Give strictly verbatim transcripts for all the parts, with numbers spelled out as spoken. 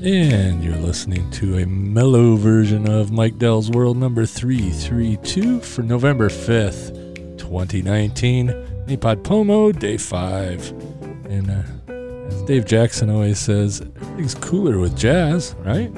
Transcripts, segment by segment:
And you're listening to a mellow version of Mike Dell's World number three thirty-two for November fifth, twenty nineteen. Nipod Pomo, day five. And uh, as Dave Jackson always says, everything's cooler with jazz, right?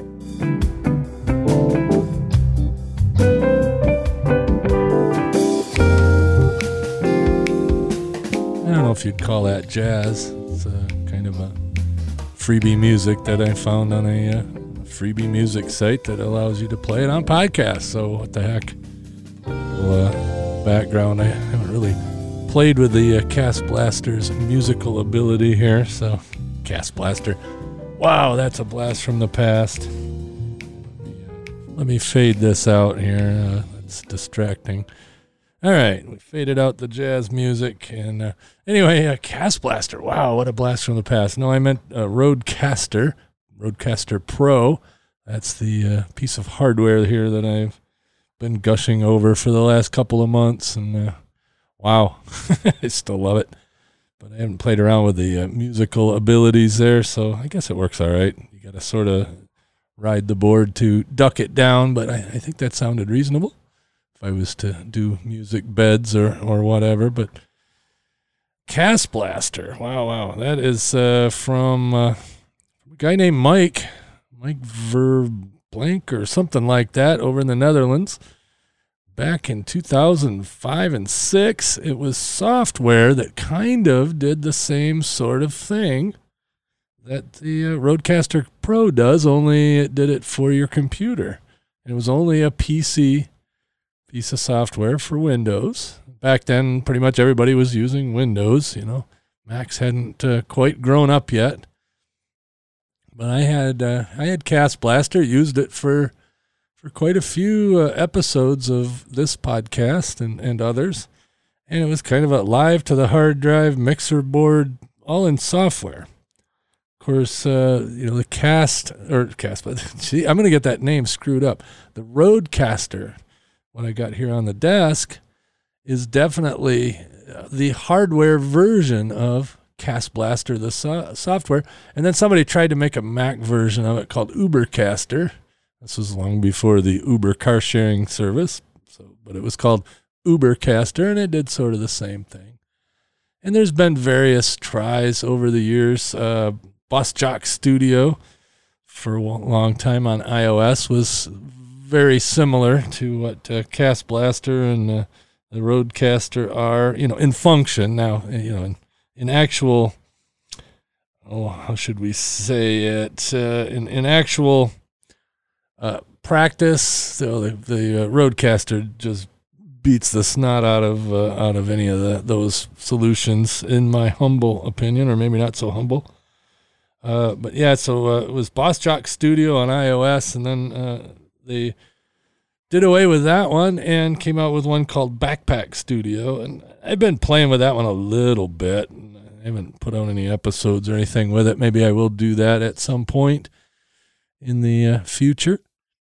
I don't know if you'd call that jazz. It's uh, kind of a freebie music that I found on a uh, freebie music site that allows you to play it on podcasts. So what the heck? Well, uh, background, I haven't really played with the uh, Cast Blaster's musical ability here. So Cast Blaster, wow, that's a blast from the past. Let me, uh, let me fade this out here. Uh, that's distracting. All right, we faded out the jazz music, and uh, anyway, uh, Cast Blaster. Wow, what a blast from the past. No, I meant uh, Rodecaster, Rodecaster Pro. That's the uh, piece of hardware here that I've been gushing over for the last couple of months, and uh, wow, I still love it. But I haven't played around with the uh, musical abilities there, so I guess it works all right. You got to sort of ride the board to duck it down, but I, I think that sounded reasonable. I was to do music beds or, or whatever, but Cast Blaster, wow, wow, that is uh, from uh, a guy named Mike, Mike Verblank or something like that over in the Netherlands. Back in two thousand five and six, it was software that kind of did the same sort of thing that the uh, Rodecaster Pro does, only it did it for your computer. It was only a P C piece of software for Windows. Back then, pretty much everybody was using Windows. You know, Macs hadn't uh, quite grown up yet. But I had uh, I had Cast Blaster, used it for for quite a few uh, episodes of this podcast and, and others, and it was kind of a live to the hard drive mixer board, all in software. Of course, uh, you know the Cast or Cast, but see, I'm going to get that name screwed up. The Rodecaster, what I got here on the desk, is definitely the hardware version of Cast Blaster, the so- software. And then somebody tried to make a Mac version of it called Ubercaster. This was long before the Uber car sharing service, so but it was called Ubercaster, and it did sort of the same thing. And there's been various tries over the years. Uh, Boss Jock Studio, for a long time on iOS, was very similar to what uh, Cast Blaster and uh, the Rodecaster are, you know, in function. Now, you know, in, in actual, oh, how should we say it? Uh, in, in actual uh, practice, so the, the uh, Rodecaster just beats the snot out of uh, out of any of the, those solutions, in my humble opinion, or maybe not so humble. Uh, but yeah, so uh, it was Boss Jock Studio on iOS, and then uh, they did away with that one and came out with one called Backpack Studio. And I've been playing with that one a little bit. I haven't put out any episodes or anything with it. Maybe I will do that at some point in the uh, future.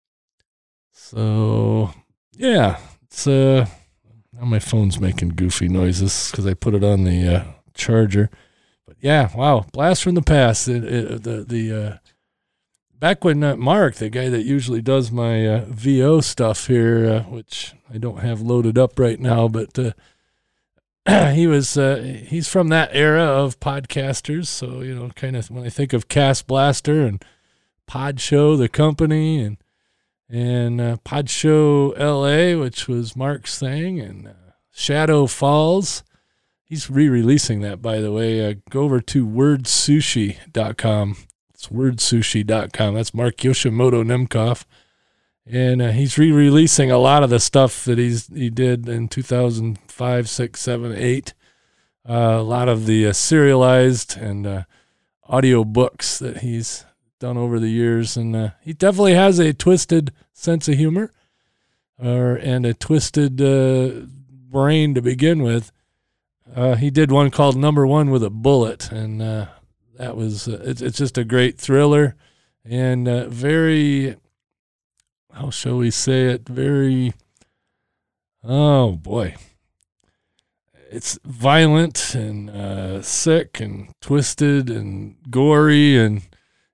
So, yeah, it's uh, now my phone's making goofy noises because I put it on the uh, charger. But yeah, wow, blast from the past. It, it, the the uh, back when uh, Mark, the guy that usually does my uh, V O stuff here, uh, which I don't have loaded up right now, but uh, he was uh, he's from that era of podcasters. So you know, kind of when I think of Cast Blaster and Pod Show, the company, and and uh, Pod Show L A, which was Mark's thing, and uh, Shadow Falls. He's re-releasing that, by the way. Uh, go over to word sushi dot com. It's word sushi dot com. That's Mark Yoshimoto Nemkov. And uh, he's re-releasing a lot of the stuff that he's he did in two thousand five, six, seven, eight. Uh, a lot of the uh, serialized and uh, audio books that he's done over the years. And uh, he definitely has a twisted sense of humor or and a twisted uh, brain to begin with. Uh, he did one called Number One with a Bullet, and uh, that was uh, it's, it's just a great thriller and uh, very, how shall we say it, very, oh boy, it's violent and uh, sick and twisted and gory, and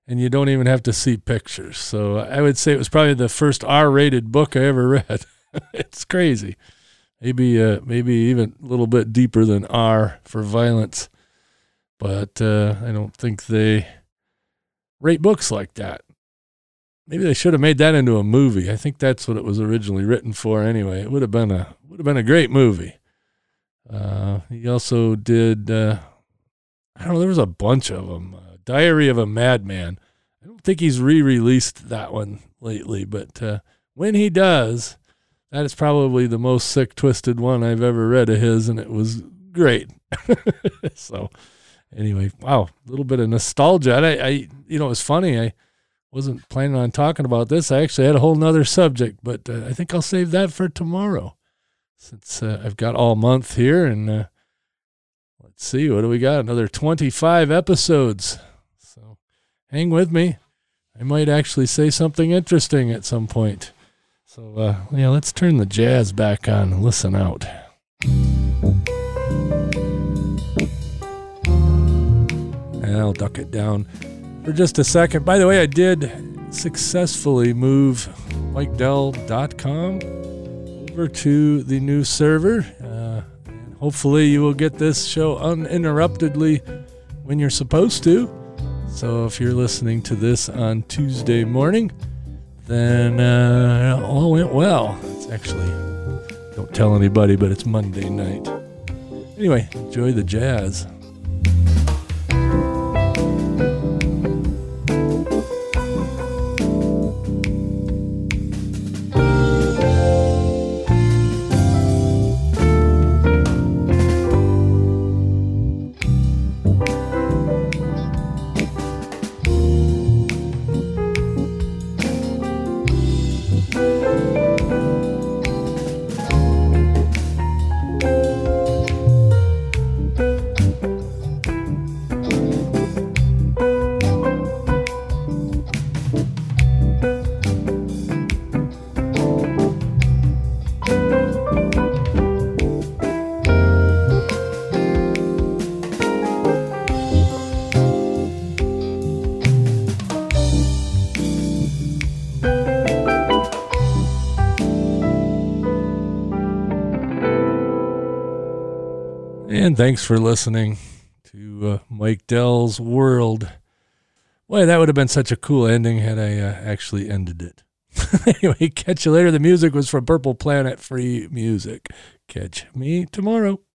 and you don't even have to see pictures. So I would say it was probably the first R-rated book I ever read. It's crazy. Maybe uh, maybe even a little bit deeper than R for violence. But uh, I don't think they rate books like that. Maybe they should have made that into a movie. I think that's what it was originally written for anyway. It would have been a would have been a great movie. Uh, he also did, uh, I don't know, there was a bunch of them. Uh, Diary of a Madman. I don't think he's re-released that one lately, but uh, when he does, that is probably the most sick, twisted one I've ever read of his, and it was great. So anyway, wow, a little bit of nostalgia. I, I, you know, it was funny. I wasn't planning on talking about this. I actually had a whole nother subject, but uh, I think I'll save that for tomorrow, since uh, I've got all month here. And uh, let's see, what do we got? Another twenty-five episodes. So hang with me. I might actually say something interesting at some point. So, uh, yeah, let's turn the jazz back on and listen out. And I'll duck it down for just a second. By the way, I did successfully move Mike Dell dot com over to the new server. Uh, and hopefully you will get this show uninterruptedly when you're supposed to. So if you're listening to this on Tuesday morning, then uh, all went well. It's actually, don't tell anybody, but it's Monday night. Anyway, enjoy the jazz. And thanks for listening to uh, Mike Dell's World. Boy, that would have been such a cool ending had I uh, actually ended it. Anyway, catch you later. The music was from Purple Planet Free Music. Catch me tomorrow.